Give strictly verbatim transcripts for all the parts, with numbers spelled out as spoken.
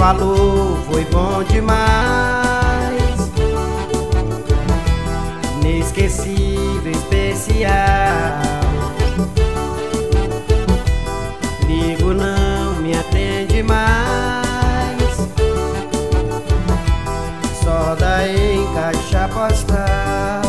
falou foi bom demais, inesquecível, especial. Ligo, não me atende mais, só dá em caixa postal.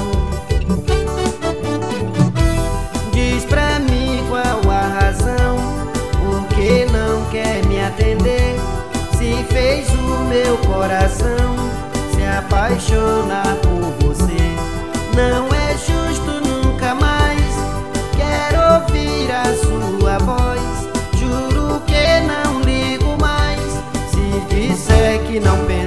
Diz pra mim qual a razão, por que não quer me atender? Se fez o meu coração se apaixonar por você. Não é justo nunca mais, quero ouvir a sua voz. Juro que não ligo mais, se disser que não penso